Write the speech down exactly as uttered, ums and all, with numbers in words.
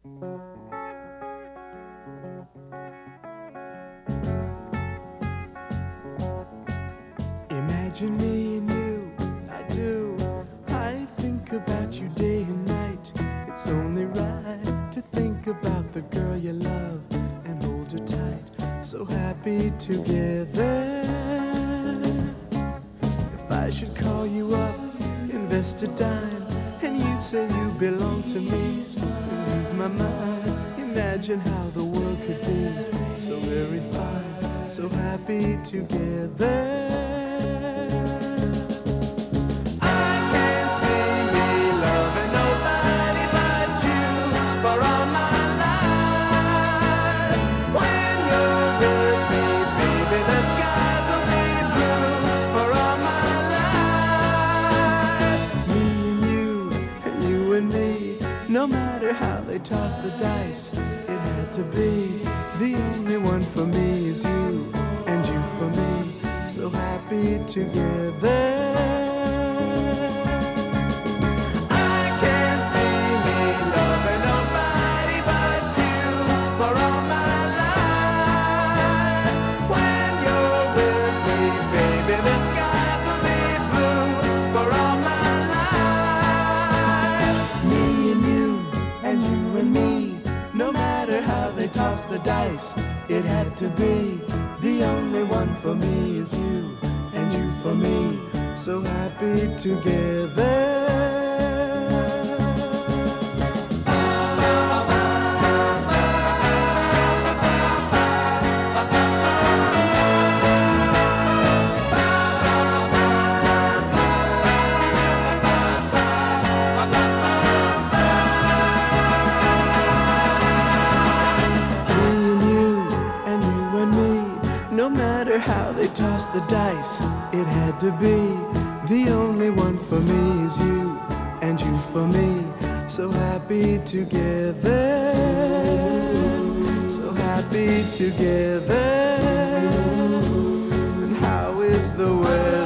Imagine me and you, I do. I think about you day and night. It's only right to think about the girl you love and hold her tight. So happy together. If I should call you up, invest a dime, and you say you belong to me, you lose my mind. Imagine how the world could be so very fine, so happy together. No matter how they toss the dice, it had to be. The only one for me is you, and you for me, so happy together. I can't see me loving nobody but you for all my life. When you're with me, baby, the skies will be blue for all my life. Me and you, and you and me, no matter how they toss the dice, it had to be. The only one for me is you, and you for me, so happy together. No matter how they toss the dice, it had to be. The only one for me is you, and you for me, so happy together. So happy together. And how is the weather?